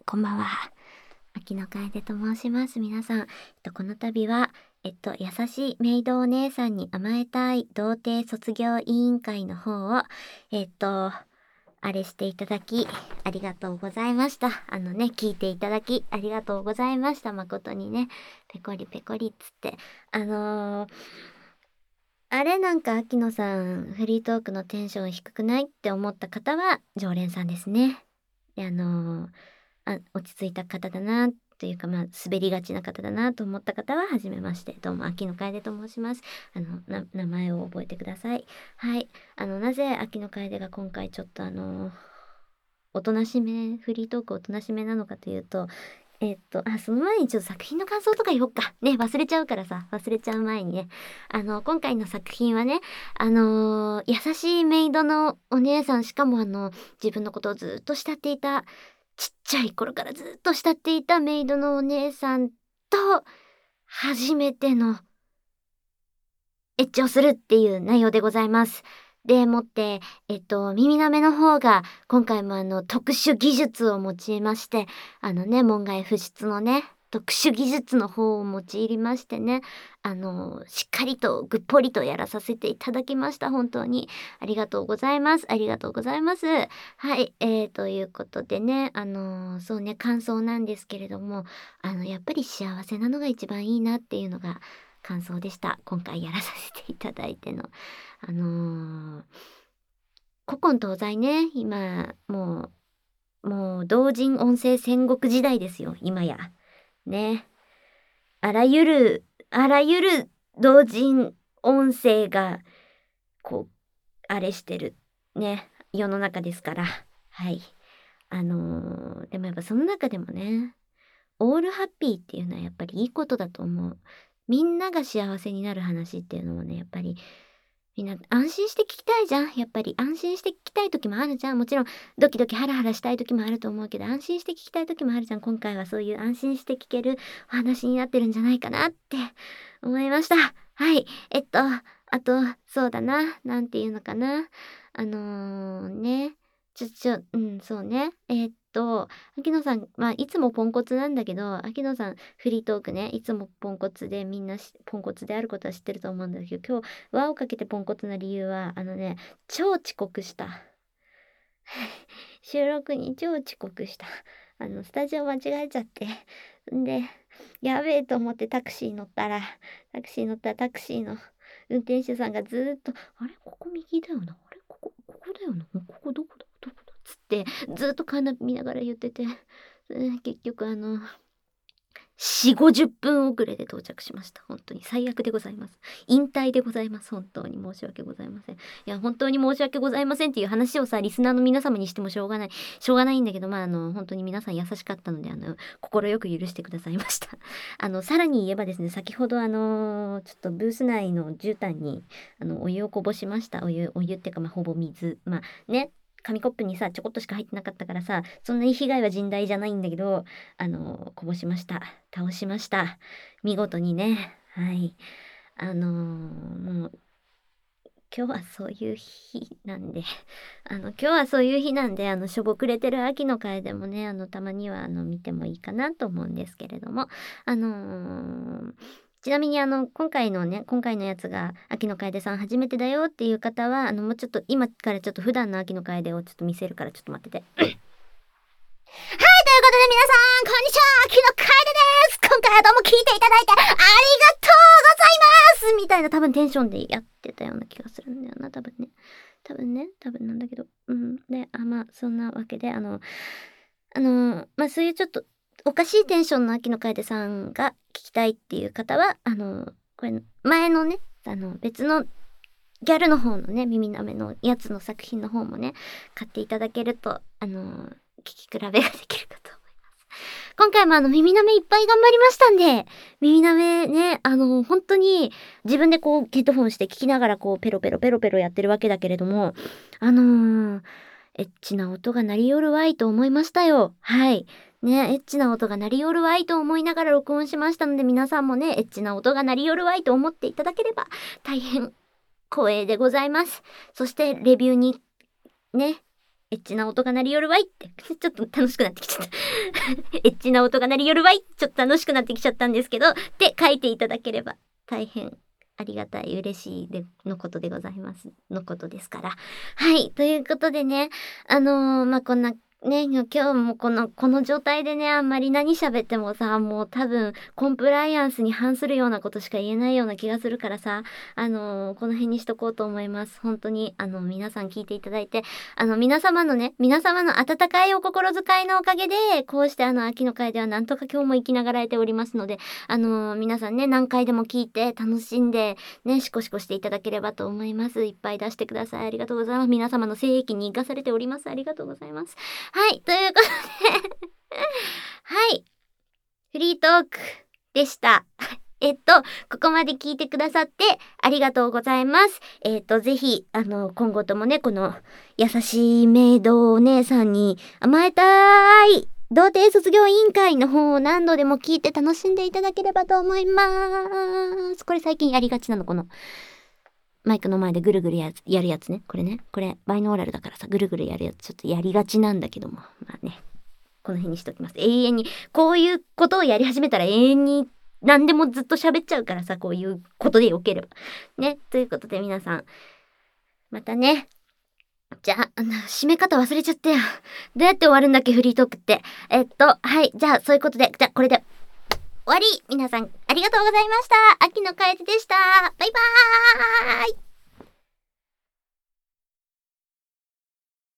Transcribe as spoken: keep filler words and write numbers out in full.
こんばんは。秋の楓と申します。皆さん、えっと、この度は、えっと、優しいメイドお姉さんに甘えたい童貞卒業委員会の方を、えっと、あれしていただき、ありがとうございました。あのね、聞いていただき、ありがとうございました。誠にね、ペコリペコリっつって。あのー、あれなんか秋野さん、フリートークのテンション低くないって思った方は、常連さんですね。で、あのーあ、落ち着いた方だなというか、まあ、滑りがちな方だなと思った方は、はじめまして。どうも、秋野楓と申します。あの、な、名前を覚えてください。はい。あの、なぜ秋野楓が今回ちょっとあの、おとなしめ、フリートークおとなしめなのかというと、えっと、あ、その前にちょっと作品の感想とか言おうか。ね、忘れちゃうからさ、忘れちゃう前にね。あの、今回の作品はね、あのー優しいメイドのお姉さん、しかもあの、自分のことをずっと慕っていた、ちっちゃい頃からずっと慕っていたメイドのお姉さんと、初めてのエッチをするっていう内容でございます。でもって、えっと、耳なめの方が、今回もあの、特殊技術を用いまして、あのね、門外不出のね、特殊技術の方を用いましてね、あの、しっかりとぐっぽりとやらさせていただきました。本当に。ありがとうございます。ありがとうございます。はい、えー、ということでね、あの、そうね、感想なんですけれども、あの、やっぱり幸せなのが一番いいなっていうのが、感想でした。今回やらさせていただいての。あのー、古今東西ね、今、もう、もう、同人音声戦国時代ですよ、今や。ね。あらゆる、あらゆる同人音声が、こう、あれしてる、ね、世の中ですから。はい。あのー、でもやっぱその中でもね、オールハッピーっていうのはやっぱりいいことだと思う。みんなが幸せになる話っていうのもね、やっぱりみんな安心して聞きたいじゃん。やっぱり安心して聞きたい時もあるじゃん。もちろんドキドキハラハラしたい時もあると思うけど、安心して聞きたい時もあるじゃん。今回はそういう安心して聞けるお話になってるんじゃないかなって思いました。はい。えっと、あと、そうだな。なんていうのかな。あのー、ね。ちょ、ちょ、うん、そうね。えーっと、秋野さん、まあ、いつもポンコツなんだけど、秋野さん、フリートークね、いつもポンコツで、みんなしポンコツであることは知ってると思うんだけど、今日、輪をかけてポンコツな理由は、あのね、超遅刻した。収録に超遅刻した。あの、スタジオ間違えちゃって。んで、やべえと思ってタクシー乗ったら、タクシー乗ったらタクシーの運転手さんがずーっと、あれここ右だよな。あれここ、ここだよな。ここどこだどこだつって、ずーっとカーナビ見ながら言ってて、うん結局あの、よん、ごじゅっぷん遅れで到着しました。本当に最悪でございます。引退でございます。本当に申し訳ございません。いや、本当に申し訳ございませんっていう話をさ、リスナーの皆様にしてもしょうがない。しょうがないんだけど、まあ、あの、本当に皆さん優しかったので、あの、心よく許してくださいました。あの、さらに言えばですね、先ほどあの、ちょっとブース内の絨毯に、あの、お湯をこぼしました。お湯、お湯っていうか、まあ、ほぼ水。まあ、ね。紙コップにさ、ちょこっとしか入ってなかったからさ、そんなに被害は甚大じゃないんだけど、あの、こぼしました。倒しました。見事にね。はい。あのーもう、今日はそういう日なんで、あの、今日はそういう日なんで、あの、しょぼくれてる秋の会でもね、あの、たまには、あの、見てもいいかなと思うんですけれども、あのーちなみにあの、今回のね、今回のやつが、秋の楓さん初めてだよっていう方は、あの、もうちょっと、今からちょっと普段の秋の楓をちょっと見せるから、ちょっと待ってて。はい、ということで皆さん、こんにちは、秋の楓です。今回はどうも聞いていただいてありがとうございますみたいな多分テンションでやってたような気がするんだよな、多分ね。多分ね、多分なんだけど。うん。で、あ、まあ、そんなわけで、あの、あの、まあ、そういうちょっとおかしいテンションの秋の楓さんが聞きたいっていう方は、あの、これ、前のね、あの、別のギャルの方のね、耳なめのやつの作品の方もね、買っていただけると、あの、聞き比べができるかと思います。今回もあの、耳なめいっぱい頑張りましたんで、耳なめね、あの、本当に自分でこう、ヘッドホンして聞きながらこう、ペロペロペロペロやってるわけだけれども、あのー、エッチな音が鳴りよるわいと思いましたよ。はい。ね、エッチな音が鳴りよるわいと思いながら録音しましたので、皆さんもね、エッチな音が鳴りよるわいと思っていただければ、大変光栄でございます。そしてレビューにね、 エッチな音が鳴りよるわいってちょっと楽しくなってきちゃったエッチな音が鳴りよるわいちょっと楽しくなってきちゃったんですけどって書いていただければ大変ありがたい嬉しいでのことでございますのことですから。はいということでねあのー、まあこんなね、今日もこの、この状態でね、あんまり何喋ってもさ、もう多分、コンプライアンスに反するようなことしか言えないような気がするからさ、あのー、この辺にしとこうと思います。本当に、あの、皆さん聞いていただいて、あの、皆様のね、皆様の温かいお心遣いのおかげで、こうしてあの、秋の会ではなんとか今日も生きながらえておりますので、あのー、皆さんね、何回でも聞いて、楽しんで、ね、シコシコしていただければと思います。いっぱい出してください。ありがとうございます。皆様の精液に生かされております。ありがとうございます。はい、ということではい、フリートークでした。えっと、ここまで聞いてくださってありがとうございます。えっと、ぜひ、あの、今後ともね、この優しいメイドお姉さんに甘えたい童貞卒業委員会の方を何度でも聞いて楽しんでいただければと思います。これ最近やりがちなの、この。マイクの前でぐるぐるややるやつね。これね。これ、バイノーラルだからさ、ぐるぐるやるやつ、ちょっとやりがちなんだけども。まあね。この辺にしときます。永遠に、こういうことをやり始めたら永遠に何でもずっと喋っちゃうからさ、こういうことでよければ。ね。ということで皆さん、またね。じゃあ、あの、締め方忘れちゃったよ。どうやって終わるんだっけ、フリートークって。えっと、はい。じゃあ、そういうことで、じゃあ、これで。終わり。皆さんありがとうございました。秋の楓でした。バイバーイ。